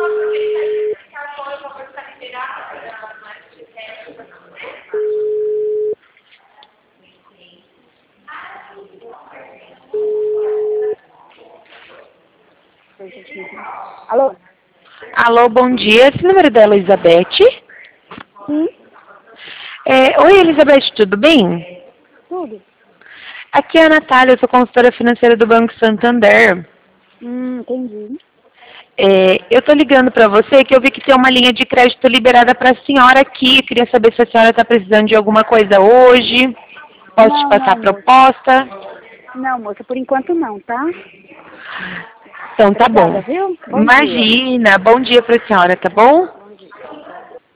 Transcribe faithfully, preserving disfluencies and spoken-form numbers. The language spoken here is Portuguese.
Alô? Alô, bom dia. Esse número da Elizabeth? Sim, É, oi, Elizabeth, tudo bem? tudo. Aqui é a Natália, eu sou consultora financeira do Banco Santander. Hum, entendi. É, eu estou ligando para você que eu vi que tem uma linha de crédito liberada para a senhora aqui. Eu queria saber se a senhora está precisando de alguma coisa hoje. Posso te Não, passar a não, moça. proposta? Não, moça, por enquanto não, tá? Então tá Obrigada, bom. viu? Bom dia. Imagina. Bom dia para a senhora, tá bom?